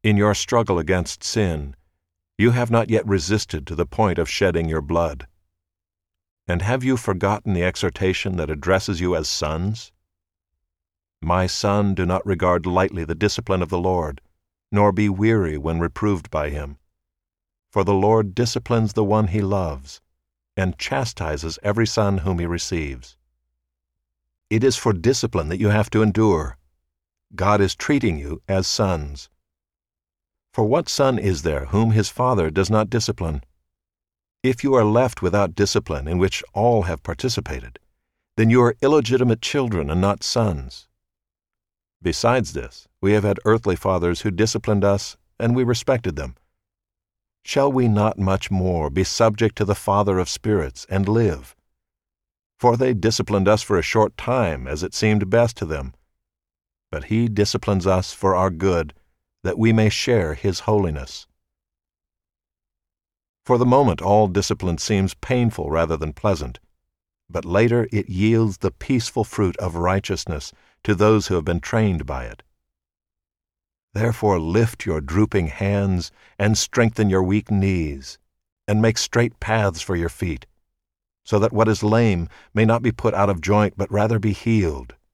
In your struggle against sin, you have not yet resisted to the point of shedding your blood. And have you forgotten the exhortation that addresses you as sons? My son, do not regard lightly the discipline of the Lord, nor be weary when reproved by him. For the Lord disciplines the one he loves, and chastises every son whom he receives. It is for discipline that you have to endure. God is treating you as sons. For what son is there whom his father does not discipline? If you are left without discipline in which all have participated, then you are illegitimate children and not sons. Besides this, we have had earthly fathers who disciplined us, and we respected them. Shall we not much more be subject to the Father of spirits and live? For they disciplined us for a short time, as it seemed best to them. But he disciplines us for our good, that we may share his holiness. For the moment all discipline seems painful rather than pleasant, but later it yields the peaceful fruit of righteousness to those who have been trained by it. Therefore lift your drooping hands and strengthen your weak knees, and make straight paths for your feet, so that what is lame may not be put out of joint but rather be healed,